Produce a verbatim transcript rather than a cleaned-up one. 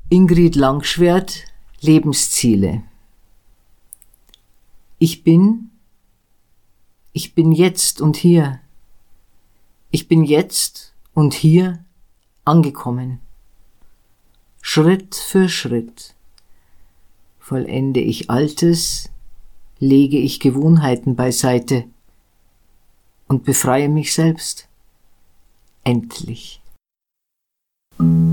Ingrid Langschwert, Lebensziele. Ich bin, ich bin jetzt und hier. Ich bin jetzt und hier angekommen. Schritt für Schritt vollende ich Altes, lege ich Gewohnheiten beiseite und befreie mich selbst. Endlich.